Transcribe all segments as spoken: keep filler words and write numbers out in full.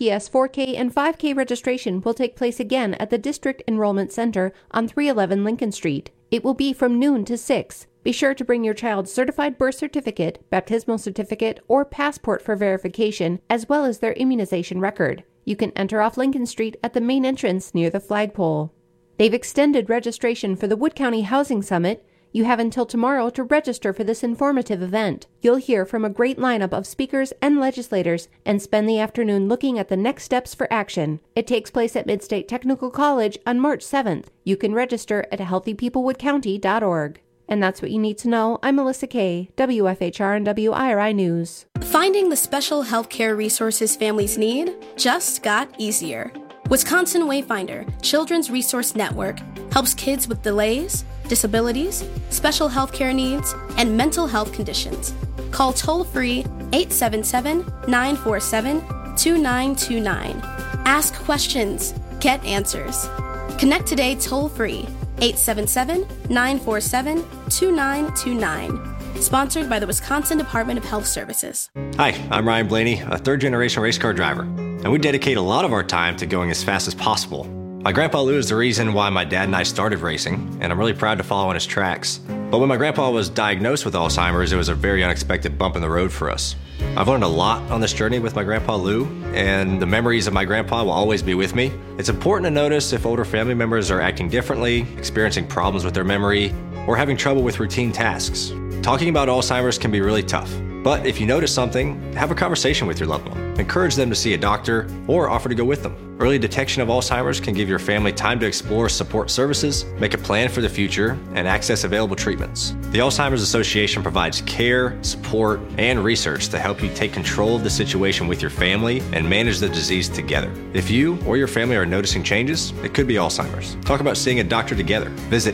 P S four K and five K registration will take place again at the District Enrollment Center on three eleven Lincoln Street. It will be from noon to six. Be sure to bring your child's certified birth certificate, baptismal certificate, or passport for verification, as well as their immunization record. You can enter off Lincoln Street at the main entrance near the flagpole. They've extended registration for the Wood County Housing Summit. You have until tomorrow to register for this informative event. You'll hear from a great lineup of speakers and legislators and spend the afternoon looking at the next steps for action. It takes place at Midstate Technical College on March seventh. You can register at healthy people wood county dot org. And that's what you need to know. I'm Melissa Kay, W F H R and W I R I News. Finding the special healthcare resources families need just got easier. Wisconsin Wayfinder Children's Resource Network helps kids with delays, disabilities, special healthcare needs, and mental health conditions. Call toll-free eight seven seven, nine four seven, two nine two nine. Ask questions. Get answers. Connect today toll-free eight seven seven, nine four seven, two nine two nine. Sponsored by the Wisconsin Department of Health Services. Hi, I'm Ryan Blaney, a third-generation race car driver, and we dedicate a lot of our time to going as fast as possible. My grandpa Lou is the reason why my dad and I started racing, and I'm really proud to follow in his tracks. But when my grandpa was diagnosed with Alzheimer's, it was a very unexpected bump in the road for us. I've learned a lot on this journey with my grandpa Lou, and the memories of my grandpa will always be with me. It's important to notice if older family members are acting differently, experiencing problems with their memory, or having trouble with routine tasks. Talking about Alzheimer's can be really tough, but if you notice something, have a conversation with your loved one. Encourage them to see a doctor or offer to go with them. Early detection of Alzheimer's can give your family time to explore support services, make a plan for the future, and access available treatments. The Alzheimer's Association provides care, support, and research to help you take control of the situation with your family and manage the disease together. If you or your family are noticing changes, it could be Alzheimer's. Talk about seeing a doctor together. Visit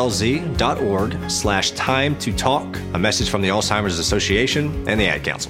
alz.org slash time to talk. A message from the Alzheimer's Association and the Ad Council.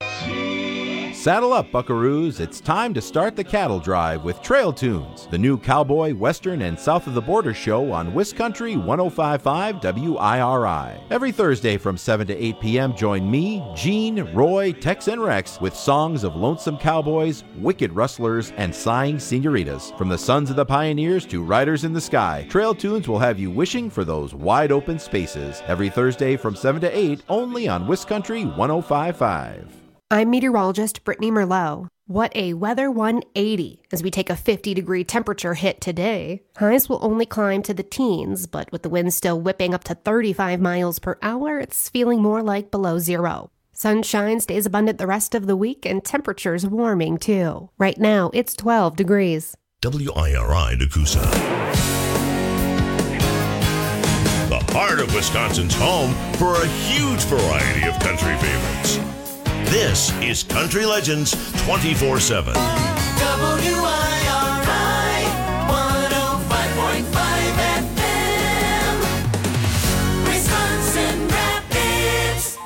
Saddle up, buckaroos. It's time to start the cattle drive with Trail Tunes, the new cowboy, western, and south of the border show on Wiscountry one oh five point five W I R I. Every Thursday from seven to eight p.m., join me, Gene, Roy, Tex, and Rex with songs of lonesome cowboys, wicked rustlers, and sighing senoritas. From the sons of the pioneers to riders in the sky, Trail Tunes will have you wishing for those wide open spaces. Every Thursday from seven to eight, only on Wiscountry one oh five point five. I'm meteorologist Brittany Merlot. What a weather one eighty as we take a fifty degree temperature hit today. Highs will only climb to the teens, but with the wind still whipping up to thirty-five miles per hour, it's feeling more like below zero. Sunshine stays abundant the rest of the week and temperatures warming too. Right now, it's twelve degrees. W I R I Nakusa. The heart of Wisconsin's home for a huge variety of country favorites. This is Country Legends twenty-four seven. W I R I one oh five point five F M, Wisconsin Rapids.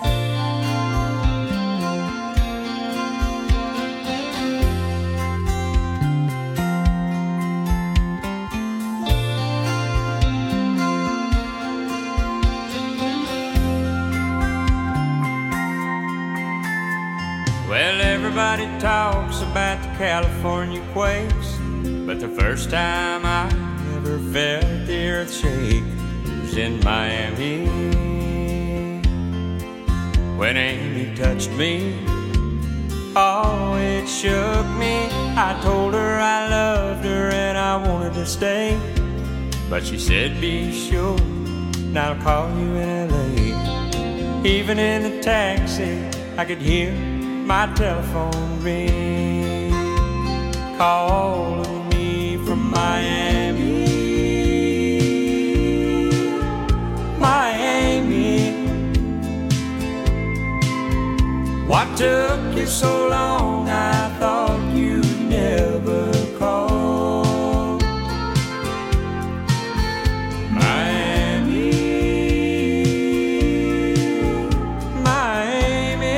Well, everybody talks about the California quakes, but the first time I ever felt the earth shake was in Miami. When Amy touched me, oh, it shook me. I told her I loved her and I wanted to stay, but she said, be sure, and I'll call you in L A. Even in the taxi, I could hear my telephone ring, calling me from Miami. Miami, what took you so long? I thought you'd never call. Miami, Miami,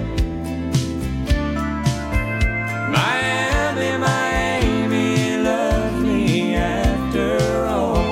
Miami, Miami, love me after all.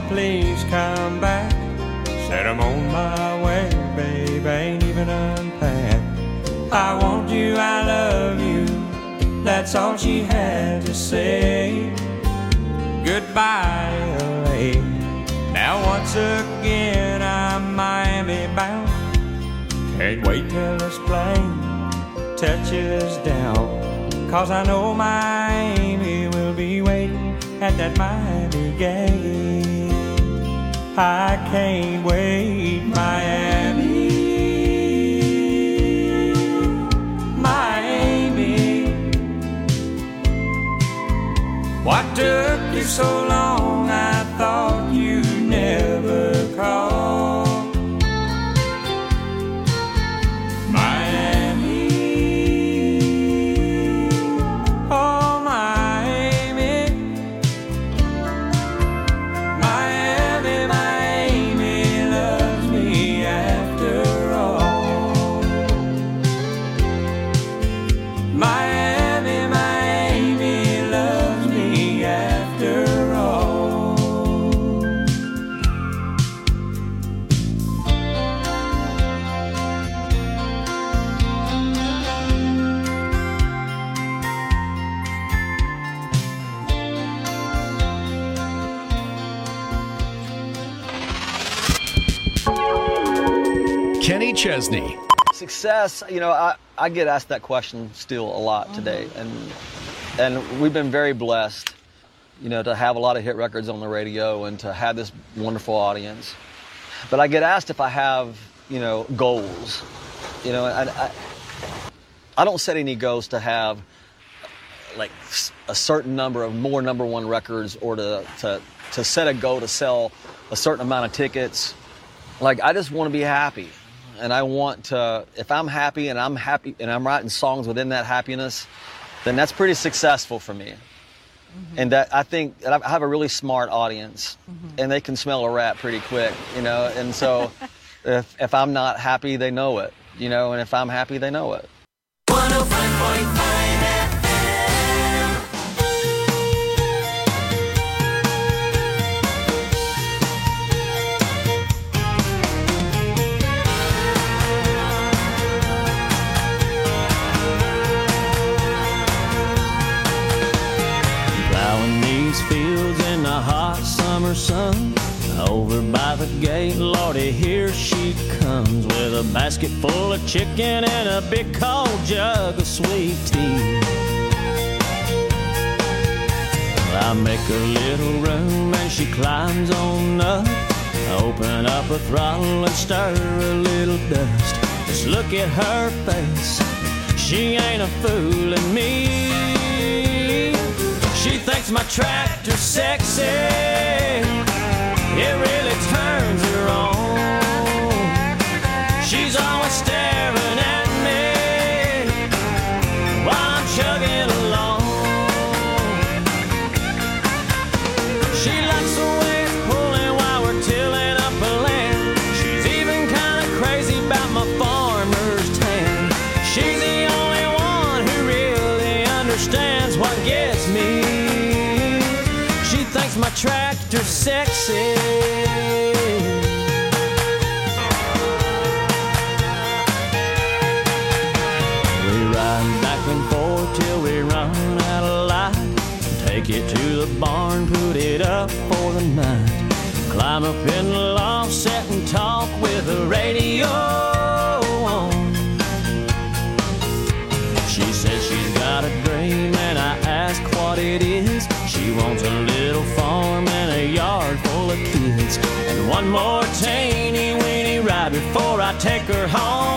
please come back. Said I'm on my way, babe, ain't even unpacked. I want you, I love you, that's all she had to say. Goodbye, L A. Now once again I'm Miami bound. Can't wait till this plane touches down, 'cause I know my Amy will be waiting at that Miami gate. I can't wait, Miami, Miami. What took you so long? I thought you'd never call. Miami, oh Miami, Miami, Miami loves me after all. Miami, Miami loves me after all. Kenny Chesney. Success, you know, I, I get asked that question still a lot today, and and we've been very blessed, you know, to have a lot of hit records on the radio and to have this wonderful audience. But I get asked if I have, you know, goals, you know, and I, I don't set any goals to have like a certain number of more number one records or to to to set a goal to sell a certain amount of tickets. Like, I just want to be happy. And I want to, if I'm happy and I'm happy and I'm writing songs within that happiness, then that's pretty successful for me. Mm-hmm. And that I think that I have a really smart audience, mm-hmm. and they can smell a rat pretty quick, you know. And so if, if I'm not happy, they know it, you know, and if I'm happy, they know it. one oh five point five fields in the hot summer sun. Over by the gate, Lordy, here she comes with a basket full of chicken and a big cold jug of sweet tea. I make a little room and she climbs on up. I open up a throttle and stir a little dust. Just look at her face, she ain't a fooling me. She thinks my tractor's sexy, it really turns her on. She's always staring at me while I'm chugging along. She likes the way it's pulling while we're tilling up a land. She's even kind of crazy about my farmer's tan. She's the only one who really understands what gets me. My tractor's sexy. We ride back and forth till we run out of light. Take it to the barn, put it up for the night. Climb up in the loft, sit and talk with the radio on. She says she's got a dream and I ask what it is. She wants a little farm and a yard full of kids, and one more teeny weeny ride before I take her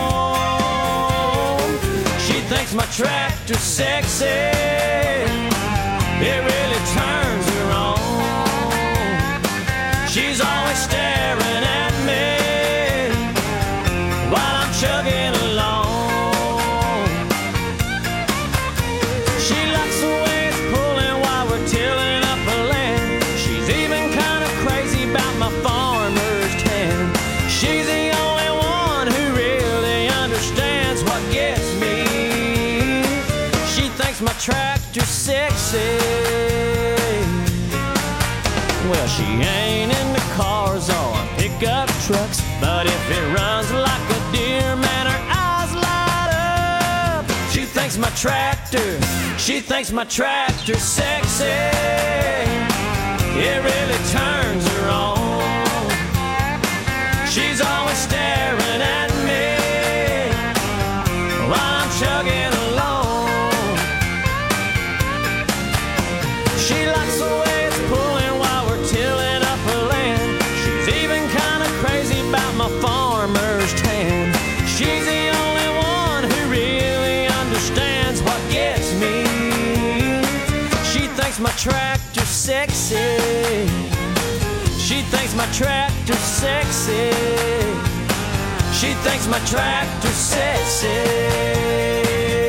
home. She thinks my tractor's sexy, it really turns her on. She's always staring at me while I'm chugging along. My tractor's sexy. Well, she ain't in the pickup trucks. But if it runs like a deer, man, her eyes light up. She thinks my tractor, she thinks my tractor's sexy. It really turns her on. She's always staring at me while I'm chugging along. She likes the way it's pulling while we're tilling up her land. She's even kind of crazy about my farmer's tan. She's the only one who really understands what gets me. She thinks my tractor's sexy. She thinks my tractor's sexy. She thinks my tractor's sexy.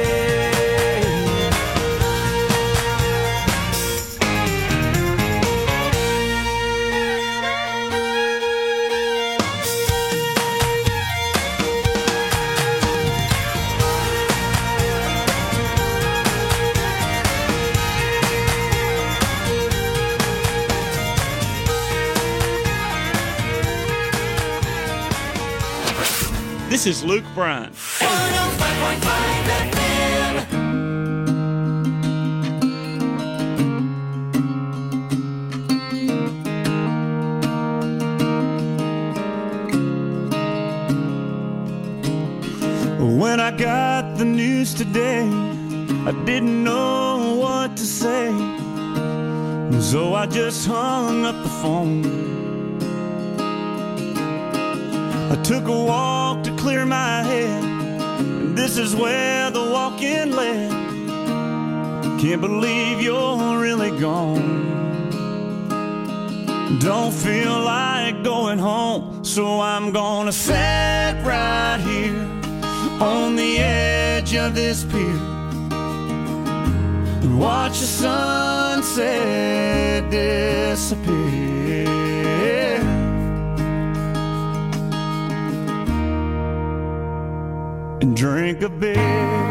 This is Luke Bryant. one oh five point five F M. When I got the news today, I didn't know what to say, so I just hung up the phone. I took a walk to clear my head, and this is where the walk-in led. Can't believe you're really gone. Don't feel like going home, so I'm gonna sit right here on the edge of this pier and watch the sunset disappear. And drink a beer.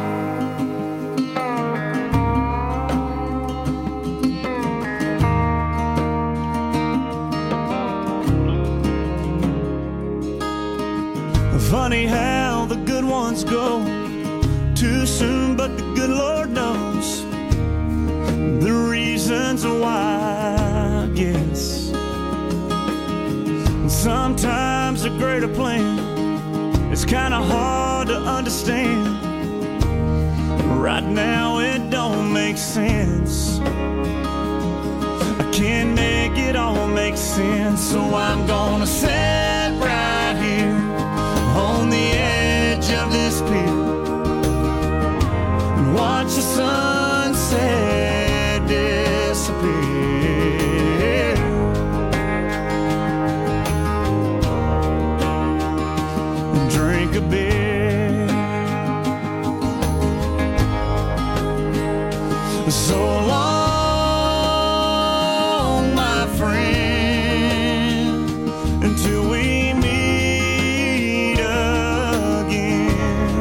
Funny how the good ones go too soon, but the good Lord knows the reasons why, I guess. Sometimes a greater plan, it's kind of hard to understand. Right now it don't make sense. I can't make it all make sense, so I'm gonna sit right here on the edge of this pier and watch the sunset disappear. And drink a beer. So long, my friend, until we meet again.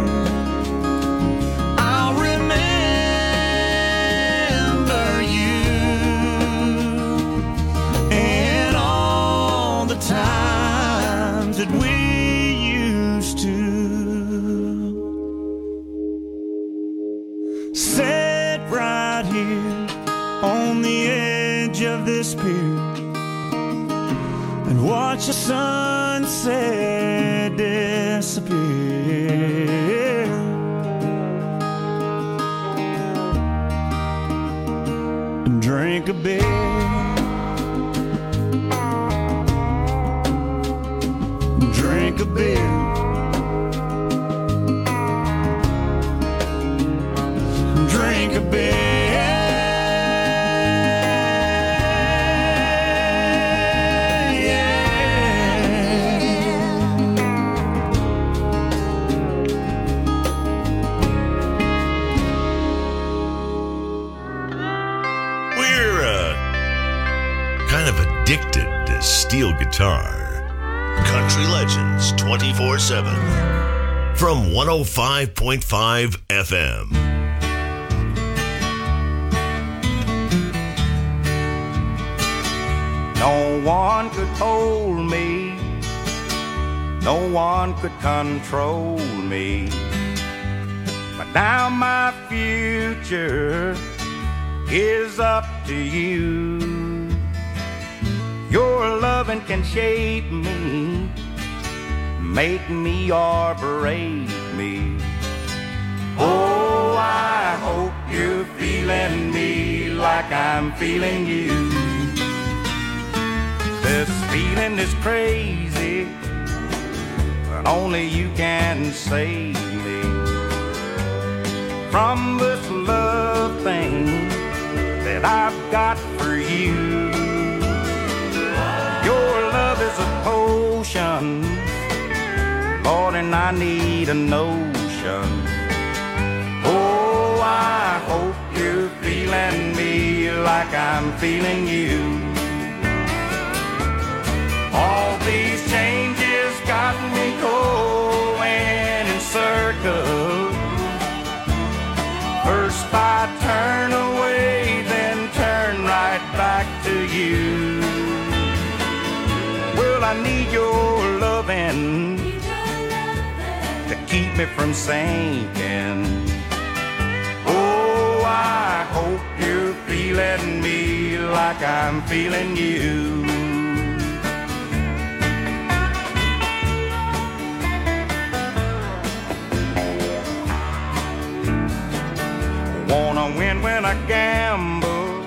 I'll remember you and all the times that we used to sit right here on the edge of this pier and watch the sunset disappear. And drink a beer. Drink a beer. Drink a beer. We're uh, kind of addicted to steel guitar. Country Legends twenty-four seven from one oh five point five F M. No one could hold me no one could control me. But now my future is up to you. Your loving can shape me, make me or break me. Oh, I hope you're feeling me like I'm feeling you. This feeling is crazy, but only you can save me from this love thing that I've got for you. Your love is a potion, Lord, and I need a notion. Oh, I hope you're feeling me like I'm feeling you. All these changes got me going in circles. First I turn away, then turn right back to you. Well, I need your loving to keep me from sinking. Oh, I hope you're feeling me like I'm feeling you. Wanna win when I gamble,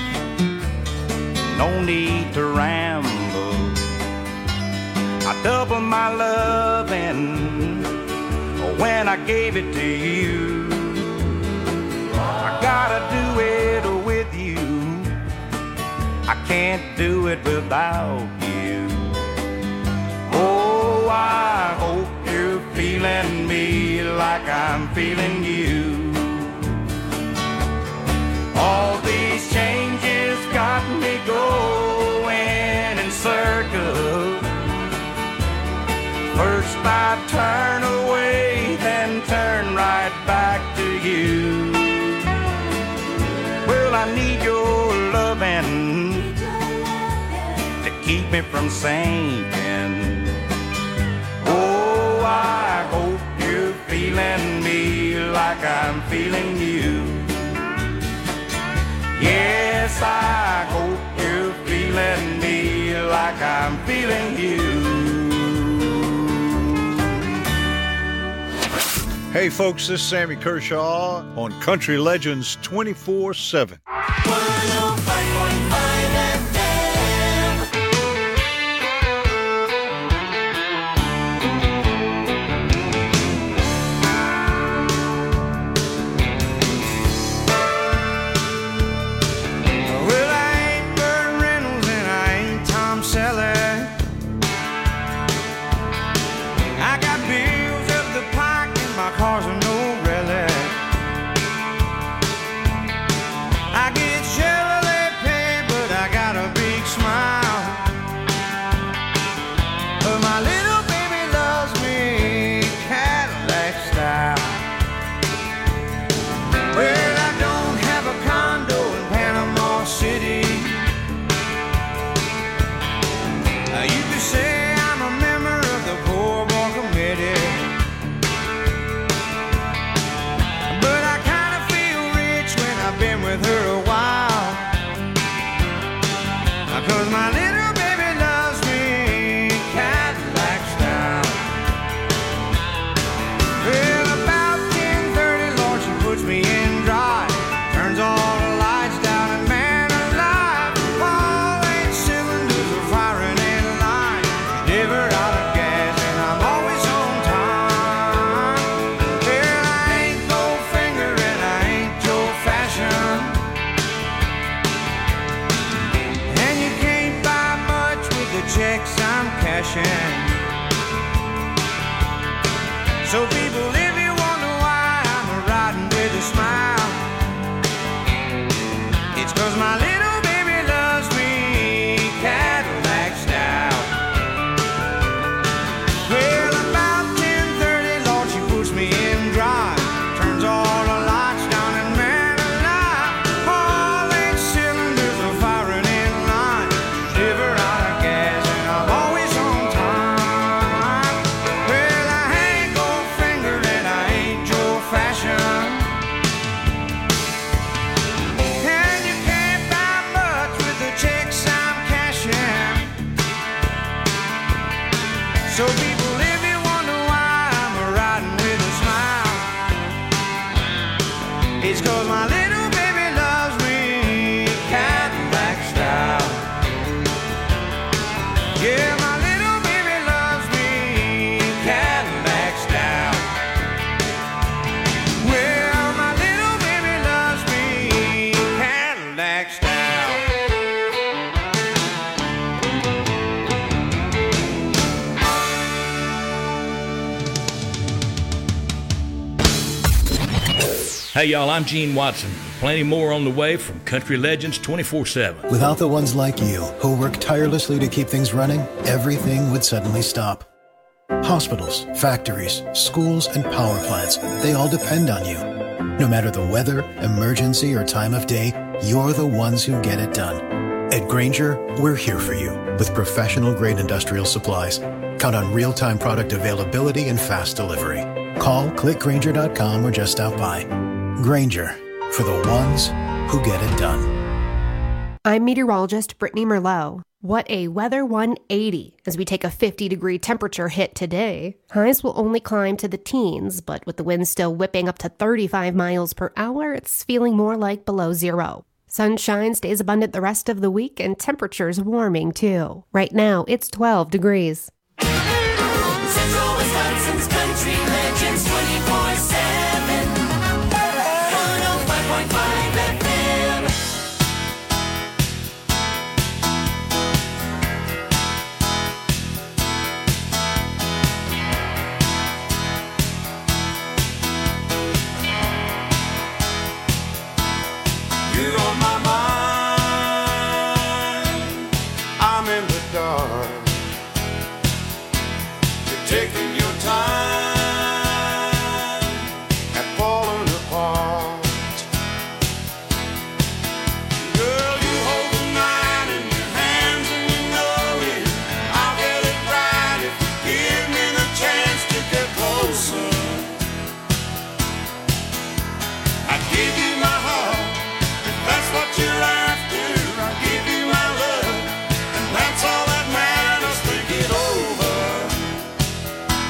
no need to ramble. I double my loving when I gave it to you. I gotta do it with you, I can't do it without you. Oh, I hope you're feeling me like I'm feeling you. All these changes got me going in circles. First I turn away, then turn right back to you. Well, I need your loving to keep me from sinking. Oh, I hope you're feeling me like I'm feeling you. Yes, I hope you're feeling me like I'm feeling you. Hey folks, this is Sammy Kershaw on Country Legends twenty-four seven. So people, if you wonder why I'm riding with a smile, it's 'cause my little baby loves me Cadillac style. Well, about ten thirty, Lord, she puts me in drive, turns all the lights down and man alive, all eight cylinders are firing in line, never out of gas and I'm always on time. So people, if you wonder why I'm riding with a smile, it's 'cause my little baby loves me Cadillac style. Yeah, my little baby loves me Cadillac style. Well, my little baby loves me Cadillac style. Hey y'all, I'm Gene Watson. Plenty more on the way from Country Legends twenty-four seven. Without the ones like you, who work tirelessly to keep things running, everything would suddenly stop. Hospitals, factories, schools, and power plants, they all depend on you. No matter the weather, emergency, or time of day, you're the ones who get it done. At Grainger, we're here for you with professional-grade industrial supplies. Count on real-time product availability and fast delivery. Call, click Grainger dot com, or just stop by. Grainger, for the ones who get it done. I'm meteorologist Brittany Merlot. What a weather one eighty as we take a fifty degree temperature hit today. Highs will only climb to the teens, but with the wind still whipping up to thirty-five miles per hour, it's feeling more like below zero. Sunshine stays abundant the rest of the week and temperatures warming too. Right now, it's twelve degrees. Central Wisconsin's Country Legends twenty-four seven. one oh five point five F M. You're on my mind. I'm in the dark. You're taking your time and falling apart. Girl, you hold the night in your hands and you know it. I'll get it right if you give me the chance to get closer. I give you my heart if that's what you're after. I give you my love and that's all that matters. Think it over.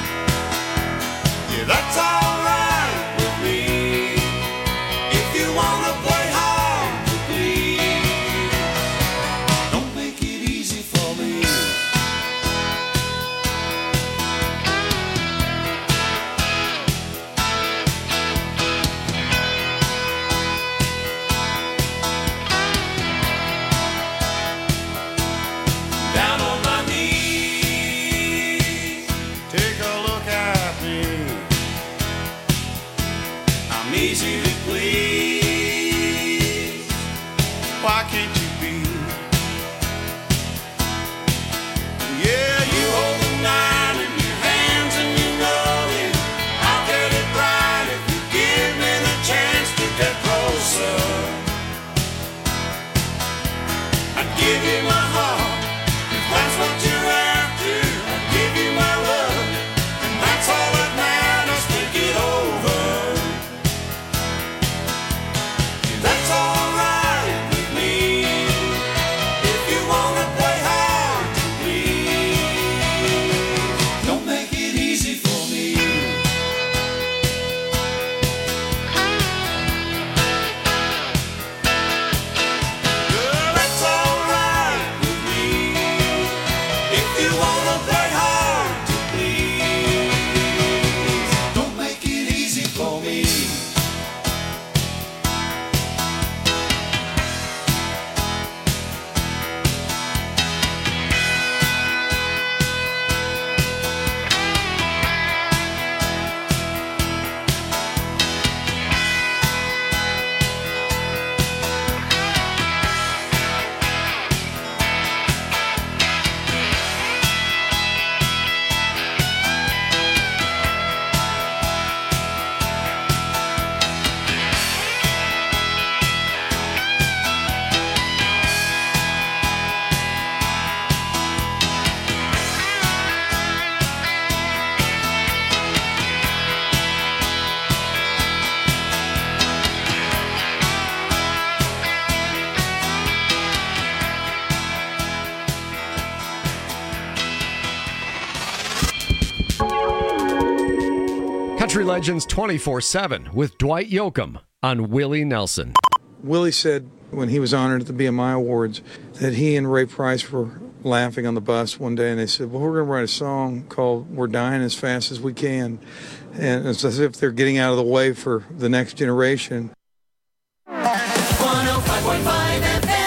Country Legends twenty-four seven with Dwight Yoakam on Willie Nelson. Willie said when he was honored at the B M I Awards that he and Ray Price were laughing on the bus one day, and they said, well, we're going to write a song called We're Dying as Fast as We Can. And it's as if they're getting out of the way for the next generation. one oh five point five F M.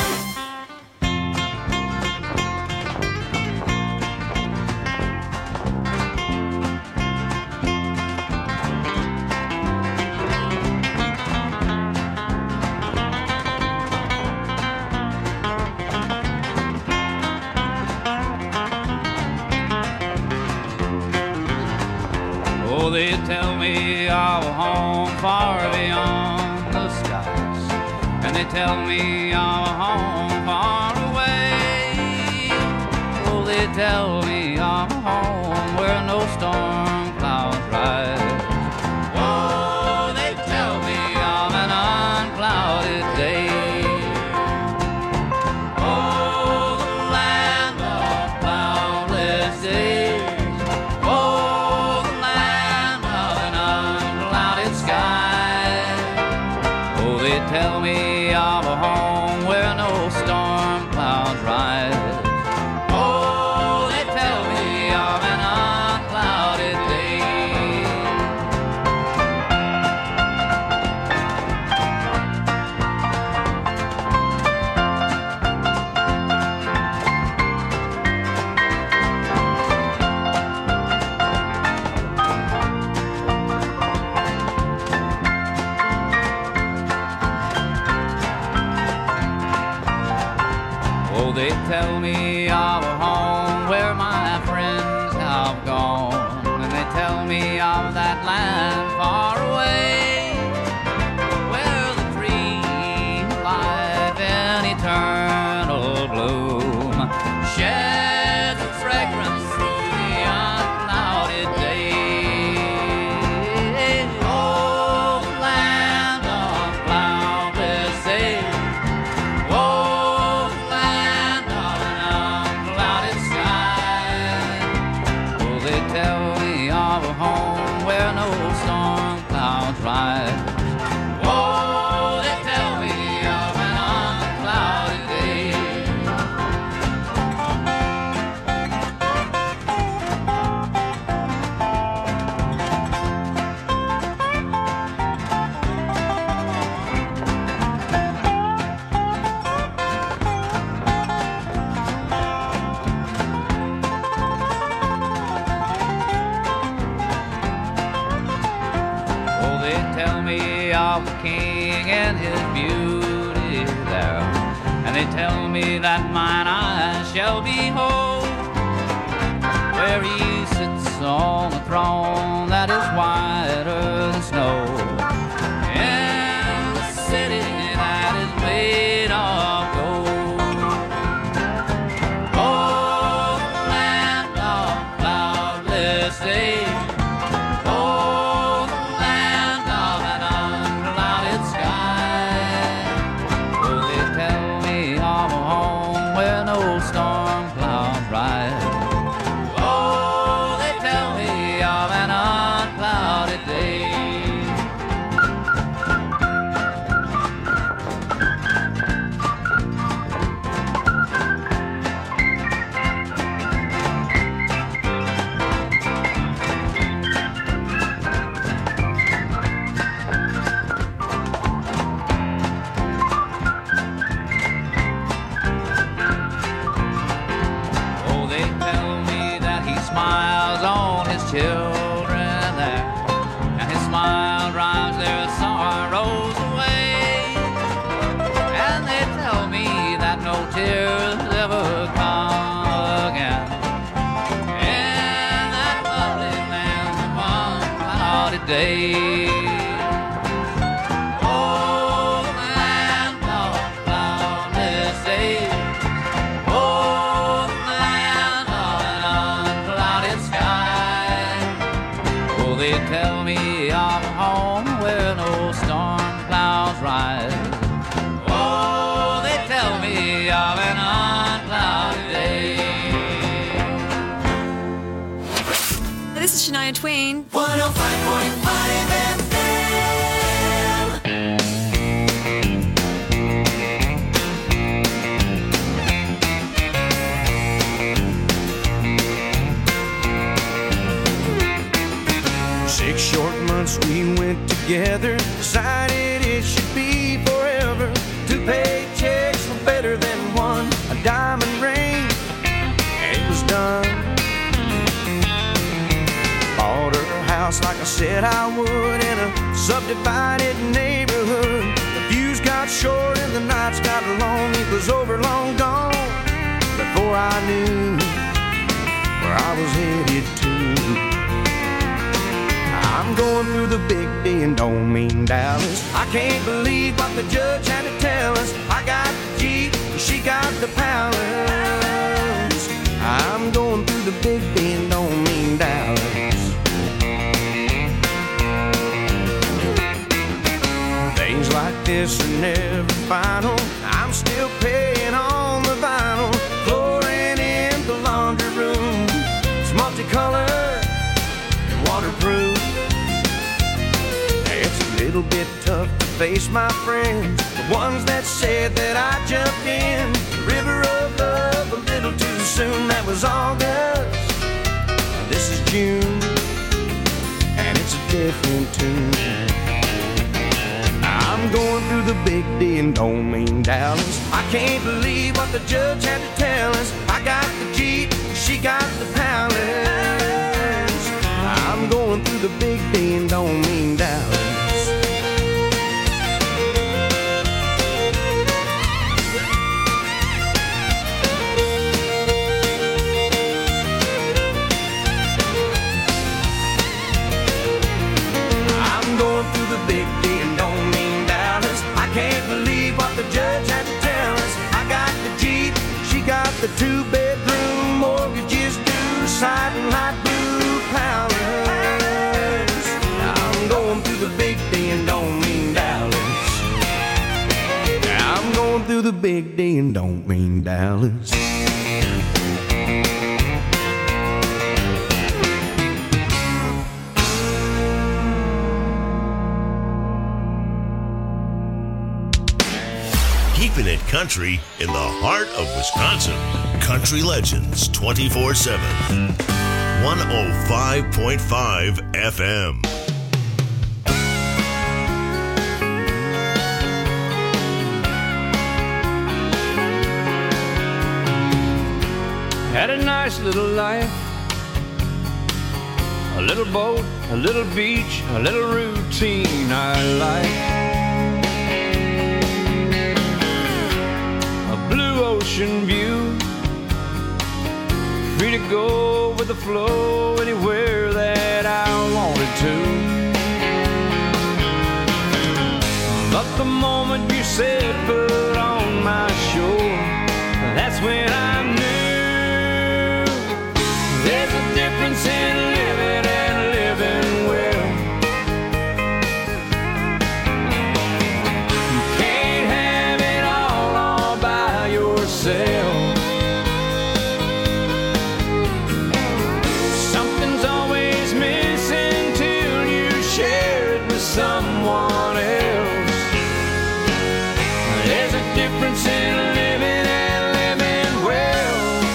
Oh, they tell me of a home far beyond the skies, and they tell me of a home far away. Oh, they tell me of a home where no storm clouds rise. Oh, they tell me of an unclouded day. Oh, the land of cloudless days. Oh, the land of an unclouded sky. Oh, they tell me of a home where no storm clouds rise. Oh, they tell me of an unclouded day. Oh, they tell me of a home where my friends have gone, and they tell me of that land far away, where the tree of life in eternal bloom sheds its fragrance through the unclouded day. Oh, the land of cloudless days. Oh, the land of an unclouded sky. Oh, they tell me of a home where no storm clouds rise. Oh, they tell me of an unclouded day. Oh, they tell me of the king and his beauty there, and they tell me that mine eyes shall behold where he sits on a throne that is whiter than snow, in the city that is made of gold. Oh, the land of cloudless days. Oh, the land of an unclouded sky. Oh, they tell me of a home where no storm clouds rise. Oh, they tell me of an unclouded day. Oh, they tell me that he smiles on his children there, and his smile drives their sorrows away. And they tell me that no tears ever come again in that lovely land of unclouded day. Oh, the land of cloudless days. Oh, the land of an unclouded sky. Oh, they tell me of a home where no storm clouds rise. Oh, they tell me of an unclouded day. this is Shania Twain. one oh five point five F M. Six short months we went together, decided it should be forever. Two paychecks were better than one, a diamond ring, and it was done. Bought her a house like I said I would in a subdivided neighborhood. The views got short and the nights got long, it was over long gone before I knew where I was headed to. I'm going through the big D and don't mean Dallas. I can't believe what the judge had to tell us. I got the Jeep, she got the palace. I'm going through the big D and don't mean Dallas. Things like this are never final. I'm still paying on the vinyl. Flooring in the laundry room, it's multicolored and waterproof. It's a little bit tough to face my friends, the ones that said that I jumped in the river of love a little too soon. That was August, this is June, and it's a different tune. I'm going through the big D and don't mean Dallas. I can't believe what the judge had to tell us. I got the Jeep, she got the palace. I'm going through the big D and don't mean Dallas. I'm going through the big D and don't mean Dallas. I can't believe what the judge had to tell us. I got the Jeep, she got the two-bedroom mortgages due, siding light blue palace. I'm going through the big D and don't mean Dallas. I'm going through the big D and don't mean Dallas. Keeping it country in the heart of Wisconsin. Country Legends twenty-four seven. one oh five point five F M. Had a nice little life, a little boat, a little beach, a little routine I like. A blue ocean view, free to go with the flow anywhere that I wanted to. But the moment you said put on my shore, that's when I knew there's a difference in living and living well. You can't have it all all by yourself. Something's always missing till you share it with someone else. There's a difference in living and living well.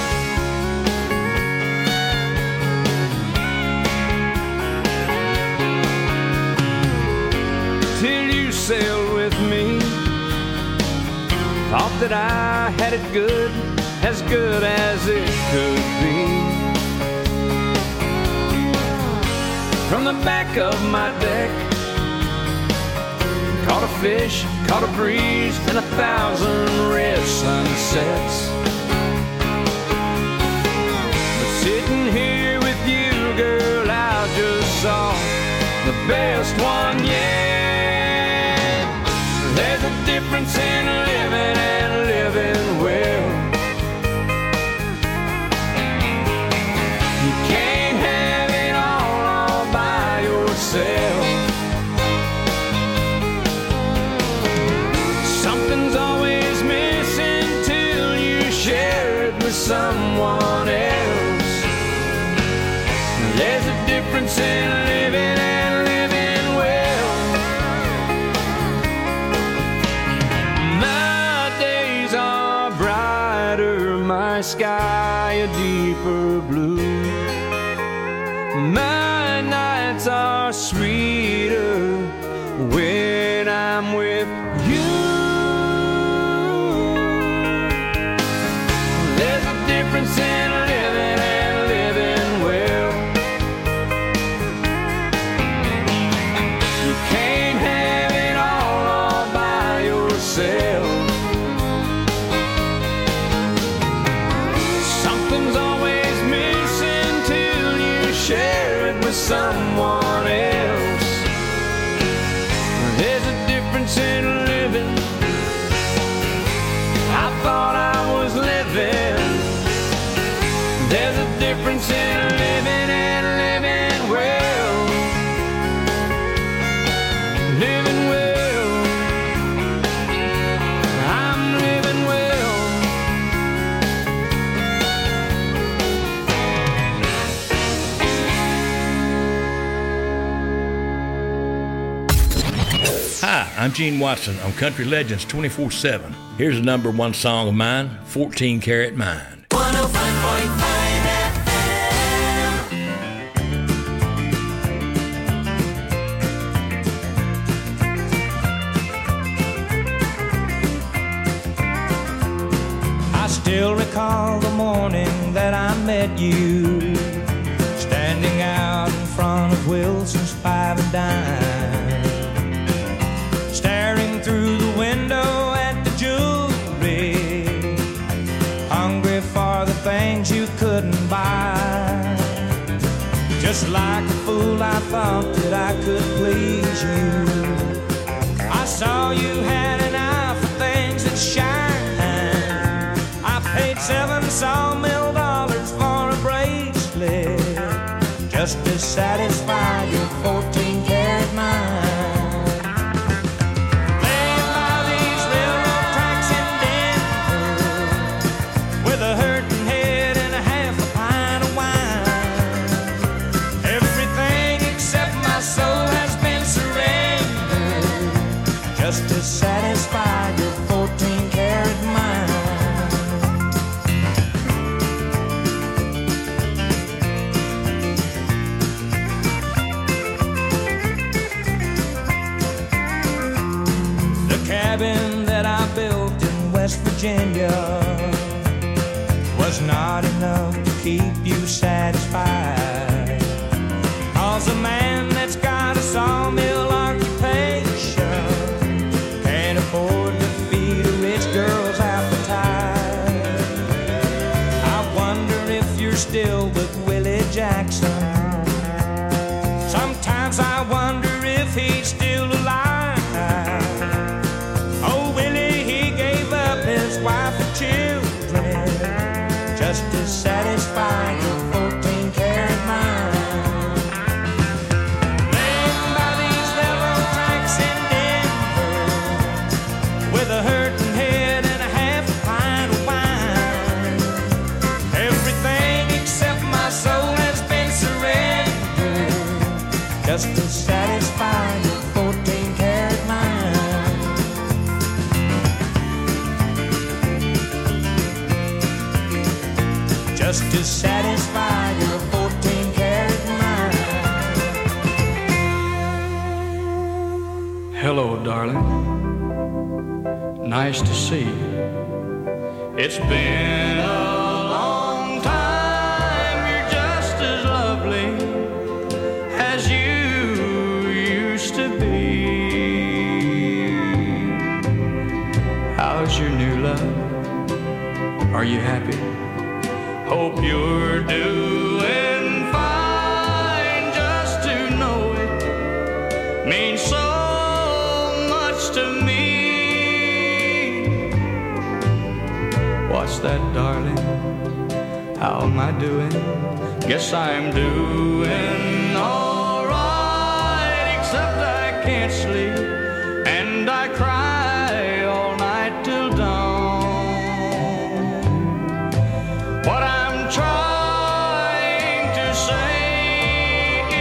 Till you sailed with me, thought that I had it good, as good as it could be. From the back of my deck, caught a fish, caught a breeze, and a thousand red sunsets. But sitting here with you, girl, I just saw the best one yet. There's a difference in living and living well. You can't have it all all by yourself. Something's always missing till you share it with someone else. There's a difference in living and living well. My days are brighter, my sky a deeper blue. My nights are sweeter when I'm with you. There's a difference in living and living well. You can't have it all, all by yourself. Something's always missing till you share it with someone else. There's a difference in living. I thought I was living. There's a difference in living and living well. Living well. I'm living well. Hi, I'm Gene Watson on Country Legends twenty-four seven. Here's the number one song of mine, fourteen Karat Mind. one oh five point five F I still recall the morning that I met you, standing out in front of Wilson's Five and Dime, staring through the window at the jewelry, hungry for the things you couldn't buy. Just like a fool, I thought that I could please you. I saw you had an eye for things that shine. I paid seven sawmill dollars for a bracelet just to satisfy your fourteen karat mind. Laying by these railroad tracks in Denver with a hurting head and a half a pint of wine. Everything except my soul has been surrendered just to satisfy your fourteen karat mind. Cabin that I built in West Virginia was not enough to keep you satisfied. Cause a man that's got a sawmill occupation can't afford to feed a rich girl's appetite. I wonder if you're still with Willie Jackson. Sometimes I wonder if he's still alive. Wife and children just to satisfy your fourteen karat mind. Laying by these railroad tracks in Denver with a hurting head and a half a pint of wine. Everything except my soul has been surrendered just to satisfy your fourteen karat mind. Just to satisfy your fourteen karat mind. Hello, darling. Nice to see you. It's been a long time. You're just as lovely as you used to be. How's your new love? Are you happy? Hope you're doing fine. Just to know it means so much to me. What's that, darling? How am I doing? Guess I'm doing all right, except I can't sleep and I cry all night till dawn. What I'm trying to say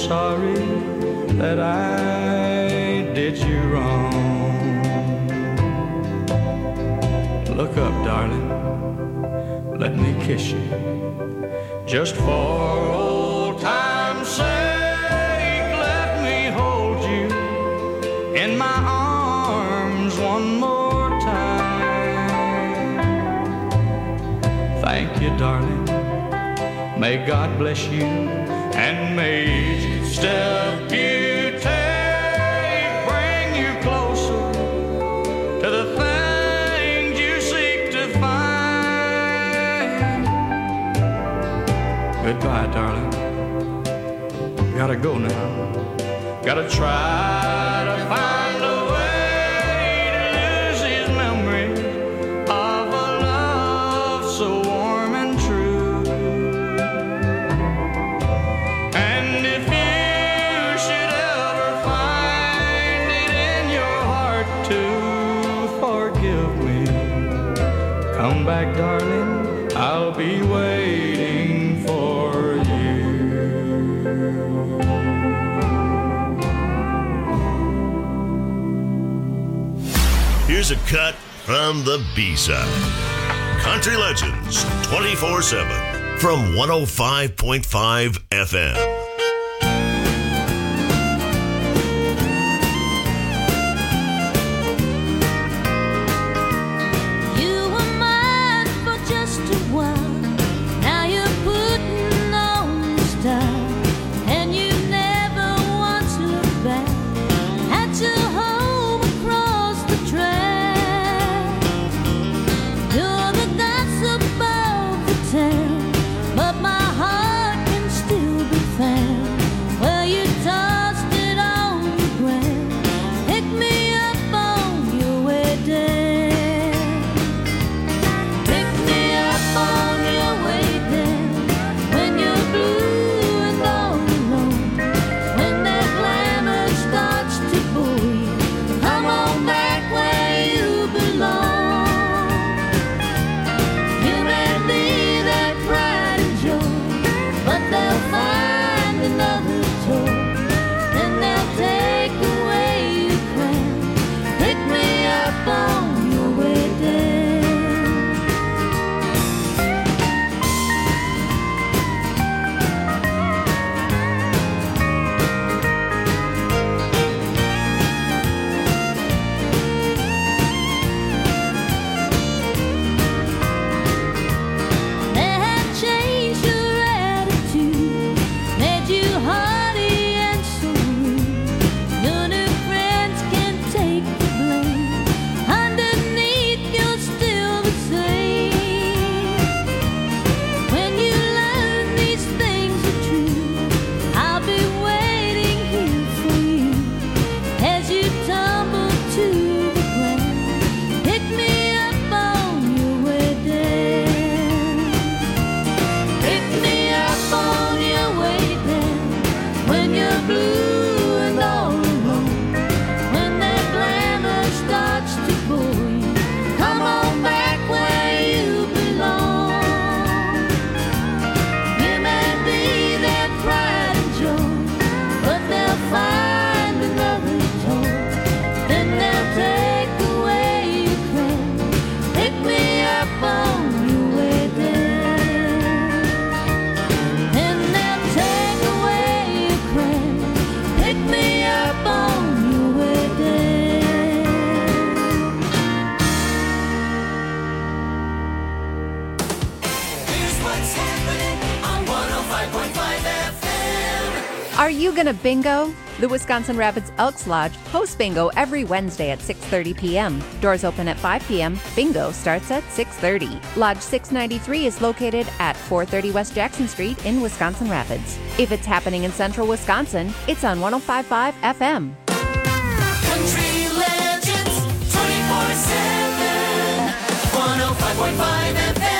sorry that I did you wrong. Look up, darling, let me kiss you, just for old time's sake. Let me hold you in my arms one more time. Thank you, darling, may God bless you, and may each step you take bring you closer to the things you seek to find. Goodbye, darling, gotta go now, gotta try to find a way to lose these memories of a love so warm and true. And if you should ever find it in your heart to forgive me, come back, darling, I'll be waiting for you. Here's a cut from the B-side. Country Legends twenty-four seven from one oh five point five F M. You were mine for just a while. Now you're putting on the style, and you never once looked back at your home across the track. You're the gossip of the town, but my heart can still be found where you tossed it on the ground. Pick me up on your way down. Pick me up on your way down when you're blue and all alone. When that glamour starts to bore you, come on back where you belong. You may be that pride and joy, but they'll find another toy. Then they'll take away your crown. Pick me up on your way down. They have changed your attitude, made you haughty and so rude. Your new friends can take the blame. Underneath, you're still the same. When you learn these things are true, I'll be waiting here for you as you tumble to the ground. Pick me up on your way down. Pick me up on your way down when you're blue and all alone. When that glamour starts to bore you, come on back where you belong. You may be their pride and joy, but they'll find another toy. Then they'll take away your crown. Pick me up on your way down. Then they'll take away your crown. Pick me up on your way down. Here's what's happening on one oh five point five F M. Are you gonna bingo? The Wisconsin Rapids Elks Lodge hosts bingo every Wednesday at six thirty p.m. Doors open at five p.m. Bingo starts at six thirty. Lodge six ninety-three is located at four thirty West Jackson Street in Wisconsin Rapids. If it's happening in central Wisconsin, it's on one oh five point five F M. Country Legends twenty-four seven, one oh five point five F M.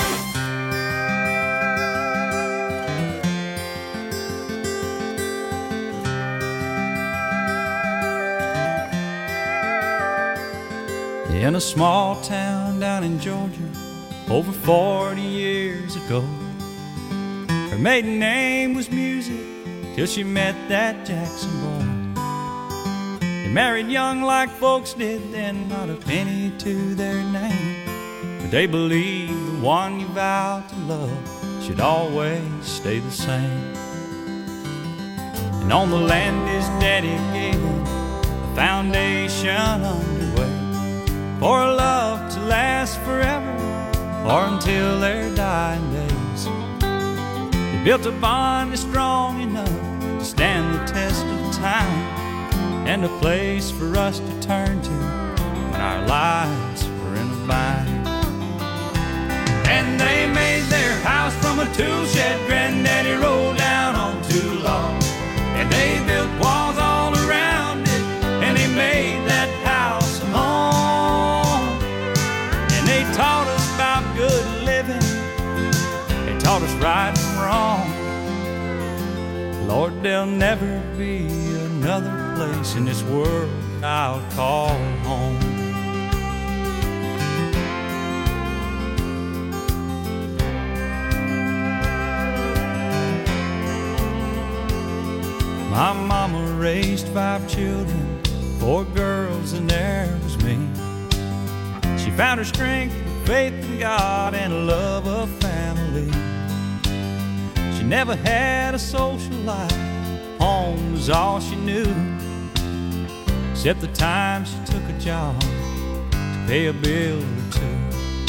In a small town down in Georgia, over forty years ago, her maiden name was Music, till she met that Jackson boy. They married young like folks did then, not a penny to their name. But they believe the one you vow to love should always stay the same. And on the land his daddy gave him, a foundation underway for a love to last forever or until their dying days. They built a bond that's strong enough to stand the test of time, and a place for us to turn to when our lives were in a bind. And they made their house from a tool shed Granddaddy rolled down on too long. And they built walls all around it, and they made that house a home. And they taught us about good living, they taught us right and wrong. Lord, there'll never be another place in this world I'll call home. My mama raised five children, four girls and there was me. She found her strength, faith in God, and a love of family. She never had a social life, home was all she knew, except the time she took a job to pay a bill or two.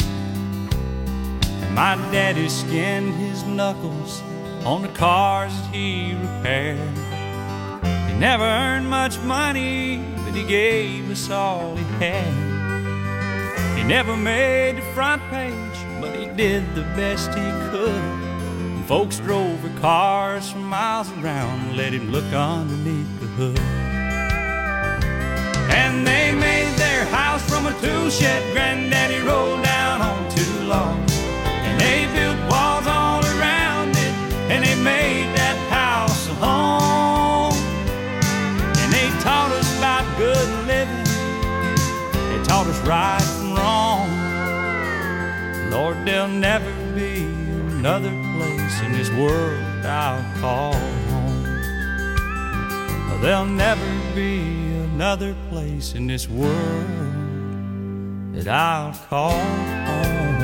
And my daddy skinned his knuckles on the cars that he repaired. He never earned much money, but he gave us all he had. He never made the front page, but he did the best he could. And folks drove their cars for miles around and let him look underneath the hood. And they made their house from a tool shed Granddaddy rolled down on too long. And they built walls all around it, and they made that house a home. And they taught us about good living, they taught us right from wrong. Lord, there'll never be another place in this world I'll call home. There'll never be another place in this world that I'll call home.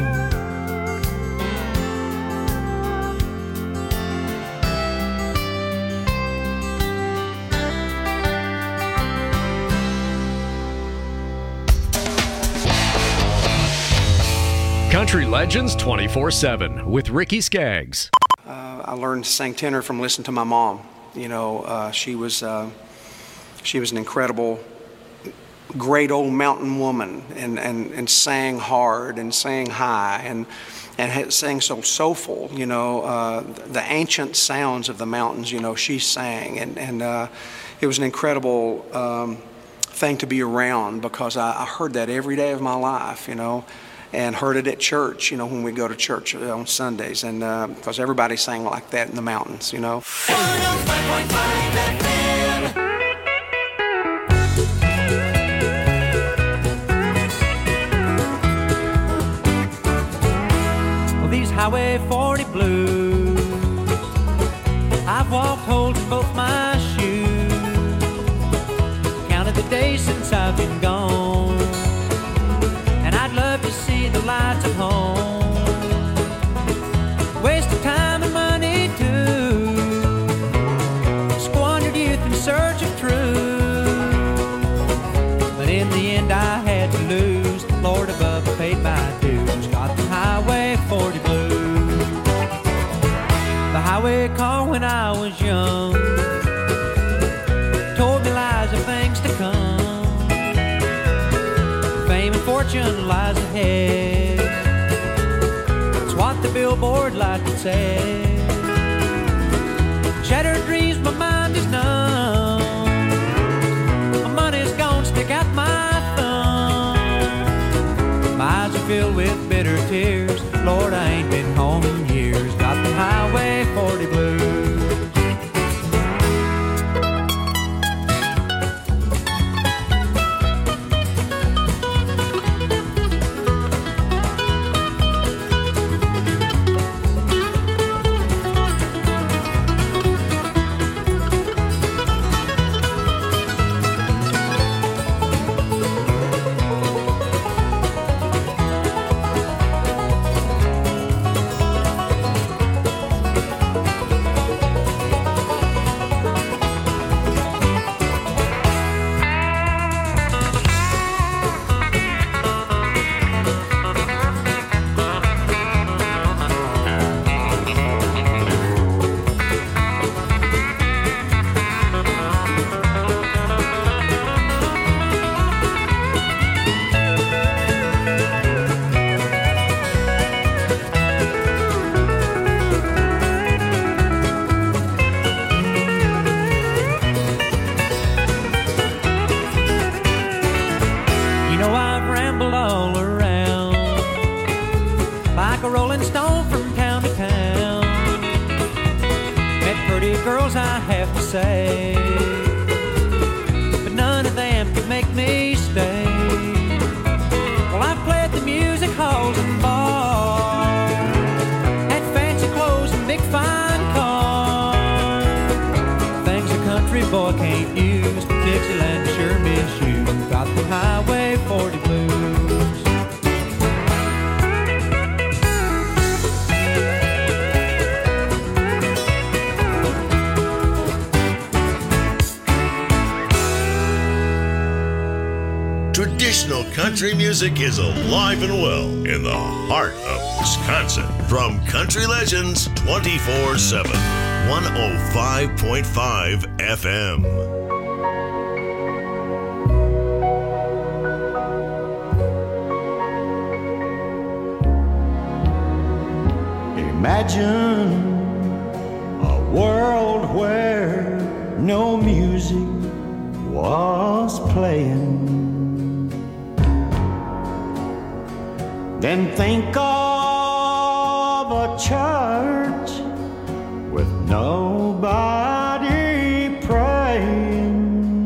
Country Legends twenty-four seven with Ricky Skaggs. Uh, I learned to sing tenor from listening to my mom. You know, uh, she was uh, she was an incredible, great old mountain woman, and, and, and sang hard and sang high and and had, sang so soulful. You know, uh, the ancient sounds of the mountains. You know, she sang, and and uh, it was an incredible um, thing to be around, because I, I heard that every day of my life. You know. And heard it at church, you know, when we go to church on Sundays, and uh, because everybody sang like that in the mountains, you know. Well, these Highway forty blues, I've walked holding both my shoes, counted the days since I've been gone. Love to see the lights of home, waste of time and money too, squandered youth in search of truth, but in the end I had to lose. Lord above, I paid my dues, got the Highway forty blues. The highway car when I was young told me lies of things to come. Fame and fortune lies ahead, it's what the billboard lights would say. Shattered dreams, my mind is numb, my money's gone, stick out my thumb. My eyes are filled with bitter tears, Lord, I ain't been home in years. Got the Highway forty blues. Rolling stone from town to town. Met pretty girls, I have to say, but none of them could make me stay. Well, I've played the music halls and bars, had fancy clothes and big fine cars, things a country boy can't use. Dixieland sure miss you. Got the Highway forty blues. Traditional country music is alive and well in the heart of Wisconsin. From Country Legends twenty-four seven, one oh five point five F M. Imagine a world where no music was playing. Then think of a church with nobody praying.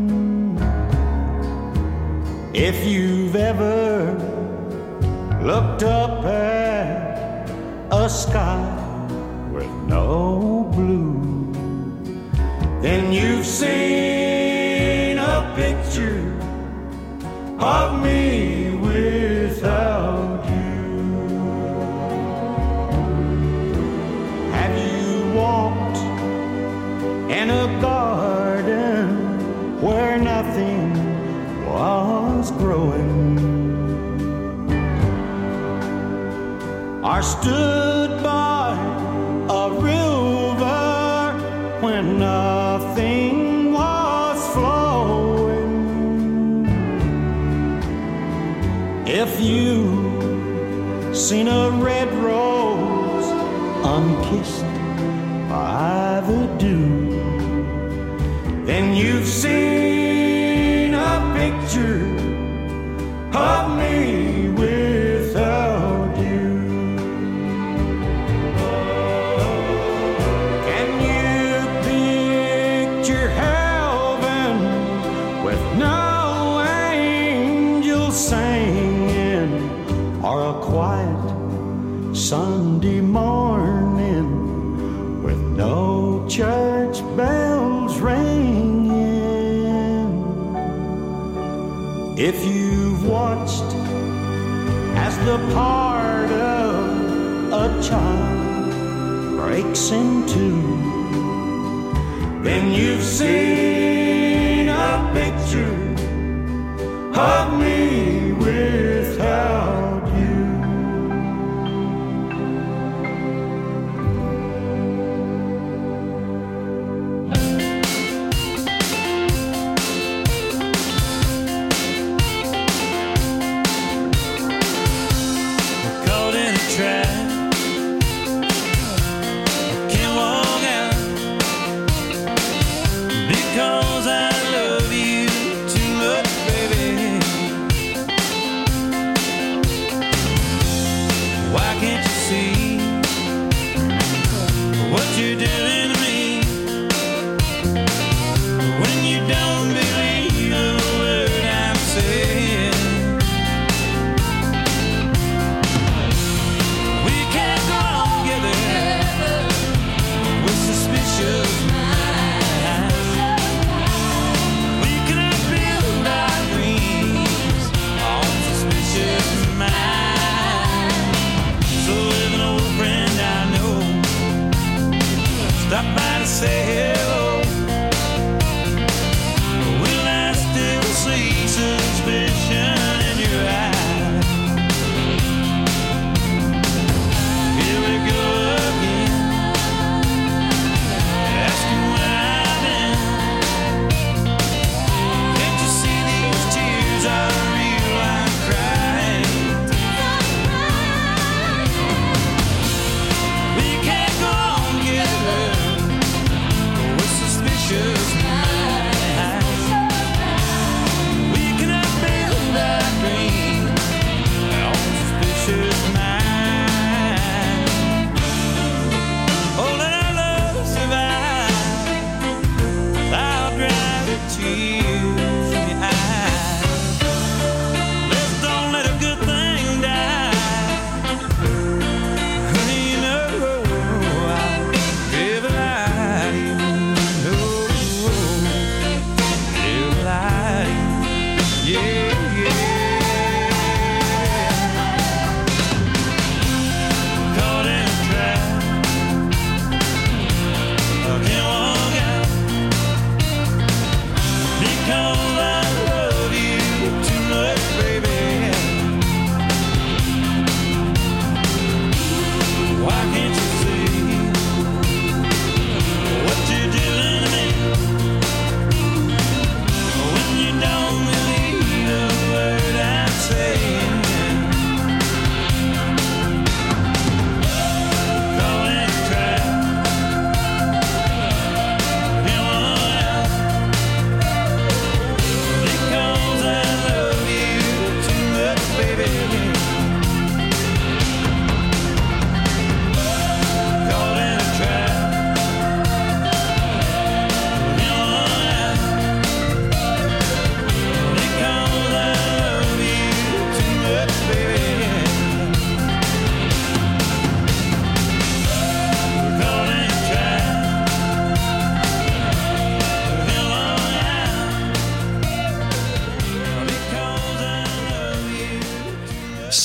If you've ever looked up at a sky with no blue, then you've seen a picture of me without you. Have you walked in a garden where nothing was growing, or stood by a river when nothing was flowing? If you've seen a red rose unkissed by the dew, then you've seen a picture of me without you. Can you picture heaven with no angels singing, or a quiet Sunday morning with no church bells ringing? If you've watched as the part of a child breaks in two, then you've seen a picture of me without you. Caught in a trap, can't walk out because I love you too much, baby. Why can't you see what you're doing to me when you don't believe a word I'm saying? We can't go on together with suspicious minds. We cannot build our dreams on suspicious minds. So if an old friend I know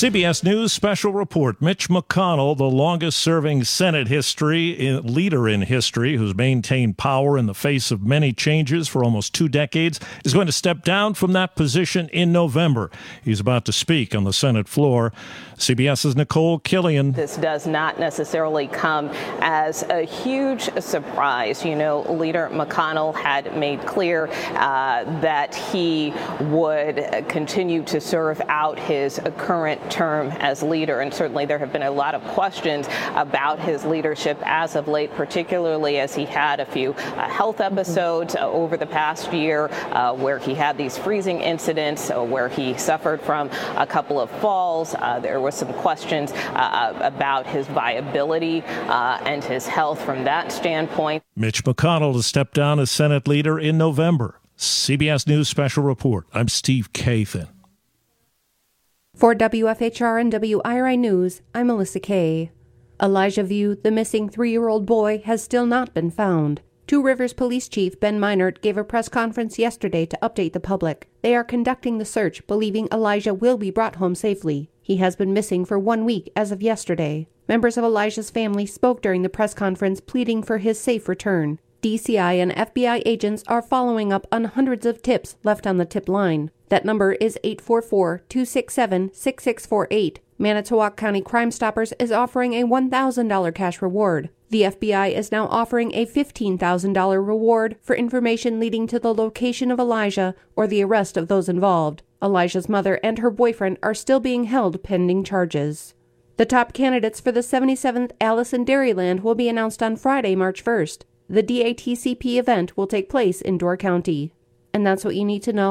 C B S News special report. Mitch McConnell, the longest-serving Senate history in, leader in history, who's maintained power in the face of many changes for almost two decades, is going to step down from that position in November. He's about to speak on the Senate floor. CBS's Nicole Killian. This does not necessarily come as a huge surprise. You know, Leader McConnell had made clear uh, that he would continue to serve out his current term as leader, and certainly there have been a lot of questions about his leadership as of late, particularly as he had a few uh, health episodes uh, over the past year uh, where he had these freezing incidents, uh, where he suffered from a couple of falls. Uh, there were some questions uh, about his viability uh, and his health from that standpoint. Mitch McConnell to step down as Senate leader in November. C B S News special report. I'm Steve Kathan. For W F H R and W I R I News, I'm Melissa Kay. Elijah View, the missing three-year-old boy, has still not been found. Two Rivers Police Chief Ben Meinert gave a press conference yesterday to update the public. They are conducting the search, believing Elijah will be brought home safely. He has been missing for one week as of yesterday. Members of Elijah's family spoke during the press conference, pleading for his safe return. D C I and F B I agents are following up on hundreds of tips left on the tip line. That number is eight four four, two six seven, six six four eight. Manitowoc County Crime Stoppers is offering a one thousand dollars cash reward. The F B I is now offering a fifteen thousand dollars reward for information leading to the location of Elijah or the arrest of those involved. Elijah's mother and her boyfriend are still being held pending charges. The top candidates for the seventy-seventh Alice in Dairyland will be announced on Friday, March first. The D A T C P event will take place in Door County. And that's what you need to know.